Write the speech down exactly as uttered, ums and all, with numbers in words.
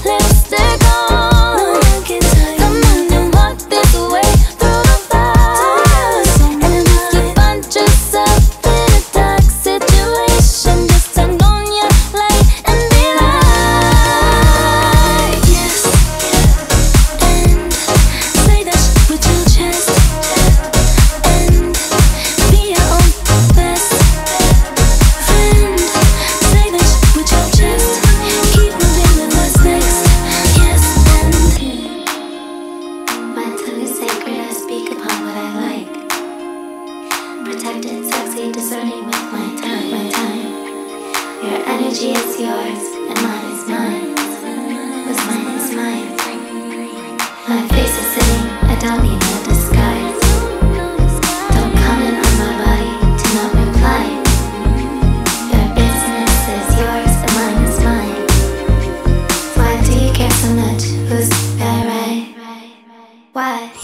lipstick on. No one can tell you nothing. Walk this way through the fire. And if you find yourself in a dark situation, just turn on your light and be like, yes, and say that shit with your chest, and be your own best friend. Say that shit with your chest, keep moving with what's next. Yes, and my tongue is sacred, I speak upon what I like. Protected, sexy, discerning with my time, my time. Your energy is yours, and mine is mine. What's mine is mine. My face is sitting, I don't need no disguise. Don't comment on my body, do not reply. Your business is yours, and mine is mine. Why do you care so much? Who's that right? Why?